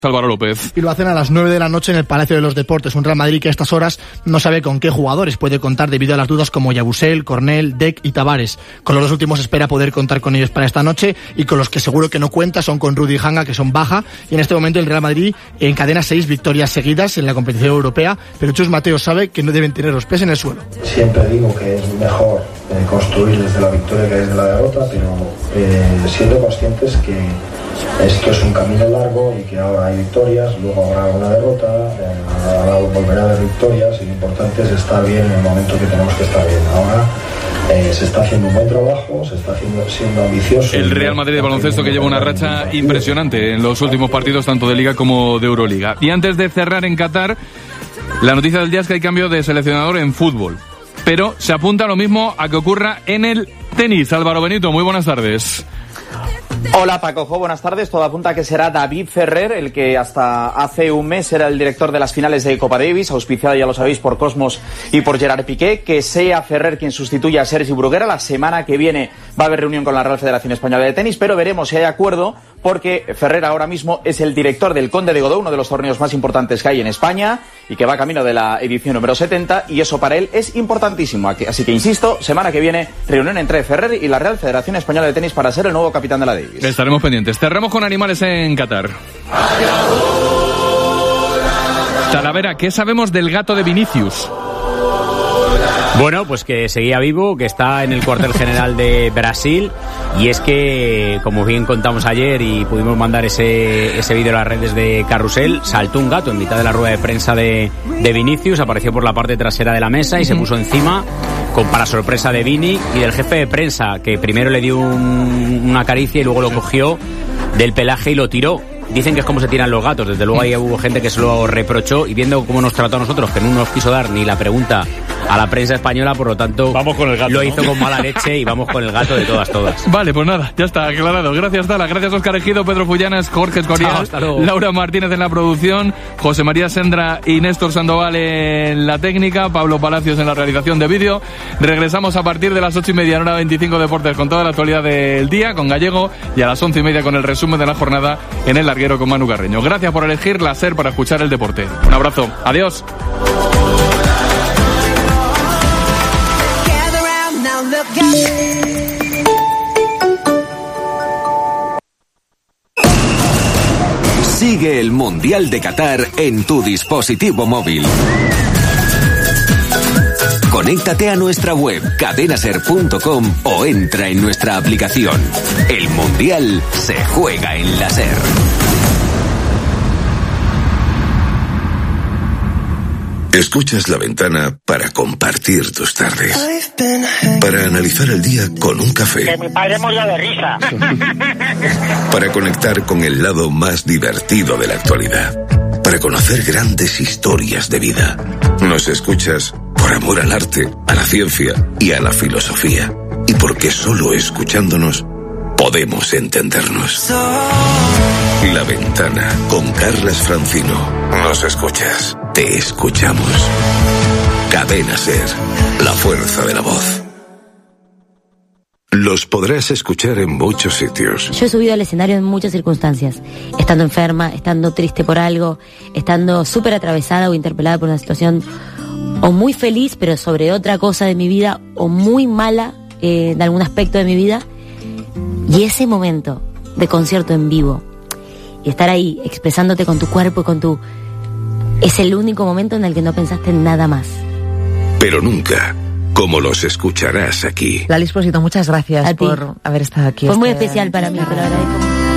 Álvaro López. Y lo hacen a las 9 de la noche en el Palacio de los Deportes. Un Real Madrid que a estas horas no sabe con qué jugadores puede contar debido a las dudas como Yabusel, Cornell, Dec y Tavares. Con los dos últimos espera poder contar con ellos para esta noche, y con los que seguro que no cuenta son con Rudy y Hanga, que son baja. Y en este momento el Real Madrid encadena 6 victorias seguidas en la competición europea, pero Chus Mateo sabe que no deben tener los pies en el suelo. Siempre digo que es mejor construir desde la victoria que desde la derrota, pero siendo conscientes que esto es un camino largo y que ahora hay victorias, luego habrá una derrota, ahora volverá a haber victorias, y lo importante es estar bien en el momento que tenemos que estar bien. Ahora se está haciendo un buen trabajo, se está siendo ambicioso. El Real Madrid de baloncesto que lleva una racha impresionante en los últimos partidos, tanto de Liga como de Euroliga. Y antes de cerrar en Qatar, la noticia del día es que hay cambio de seleccionador en fútbol, pero se apunta lo mismo a que ocurra en el tenis. Álvaro Benito, muy buenas tardes. Hola Pacojo, buenas tardes. Todo apunta a que será David Ferrer, el que hasta hace un mes era el director de las finales de Copa Davis, auspiciada, ya lo sabéis, por Cosmos y por Gerard Piqué. Que sea Ferrer quien sustituya a Sergi Bruguera. La semana que viene va a haber reunión con la Real Federación Española de Tenis, pero veremos si hay acuerdo, porque Ferrer ahora mismo es el director del Conde de Godó, uno de los torneos más importantes que hay en España y que va camino de la edición número 70, y eso para él es importantísimo. Así que insisto, semana que viene reunión entre Ferrer y la Real Federación Española de Tenis para ser el nuevo capitán de la Davis. Estaremos pendientes. Cerramos con animales en Qatar. Talavera, ¿qué sabemos del gato de Vinicius? Bueno, pues que seguía vivo, que está en el cuartel general de Brasil, y es que, como bien contamos ayer y pudimos mandar ese vídeo a las redes de Carrusel, saltó un gato en mitad de la rueda de prensa de Vinicius, apareció por la parte trasera de la mesa y se puso encima, para sorpresa de Vini y del jefe de prensa, que primero le dio una caricia y luego lo cogió del pelaje y lo tiró. Dicen que es como se tiran los gatos. Desde luego ahí hubo gente que se lo reprochó, y viendo cómo nos trató a nosotros, que no nos quiso dar ni la pregunta a la prensa española, por lo tanto vamos con el gato, lo hizo con mala leche, y vamos con el gato de todas. Vale, pues nada, ya está aclarado. Gracias, Tala. Gracias, Óscar Ejido, Pedro Fullanas, Jorge Escorial, Laura Martínez en la producción, José María Sendra y Néstor Sandoval en la técnica, Pablo Palacios en la realización de vídeo. Regresamos a partir de las 8:30 en hora 25 Deportes con toda la actualidad del día, con Gallego, y a las 11:30 con el resumen de la jornada en El Larguero con Manu Carreño. Gracias por elegir la SER para escuchar el deporte. Un abrazo. Adiós. Sigue el Mundial de Qatar en tu dispositivo móvil. Conéctate a nuestra web cadenaser.com o entra en nuestra aplicación. El Mundial se juega en la SER. Escuchas La Ventana para compartir tus tardes, para analizar el día con un café, que mi padre moría de risa, para conectar con el lado más divertido de la actualidad, para conocer grandes historias de vida. Nos escuchas por amor al arte, a la ciencia y a la filosofía, y porque solo escuchándonos podemos entendernos. La Ventana con Carlas Francino. Nos escuchas. Te escuchamos. Cadena SER, la fuerza de la voz. Los podrás escuchar en muchos sitios. Yo he subido al escenario en muchas circunstancias, estando enferma, estando triste por algo, estando súper atravesada o interpelada por una situación, o muy feliz pero sobre otra cosa de mi vida, o muy mala de algún aspecto de mi vida. Y ese momento de concierto en vivo y estar ahí expresándote con tu cuerpo y con tu... es el único momento en el que no pensaste en nada más. Pero nunca como los escucharás aquí. Lali Espósito, muchas gracias por haber estado aquí. Fue muy especial para mí, te lo agradezco.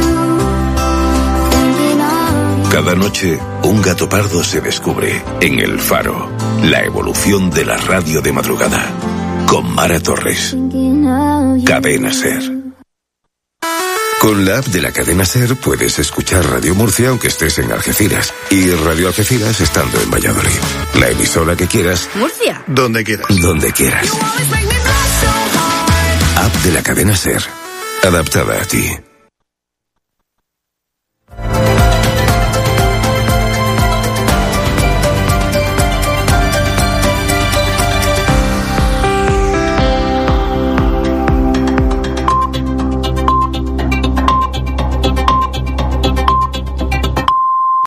Cada noche, un gato pardo se descubre en El Faro, la evolución de la radio de madrugada, con Mara Torres. Cadena SER. Con la app de la Cadena SER puedes escuchar Radio Murcia aunque estés en Algeciras, y Radio Algeciras estando en Valladolid. La emisora que quieras. ¿Murcia? Donde quieras. Donde quieras. App de la Cadena SER. Adaptada a ti.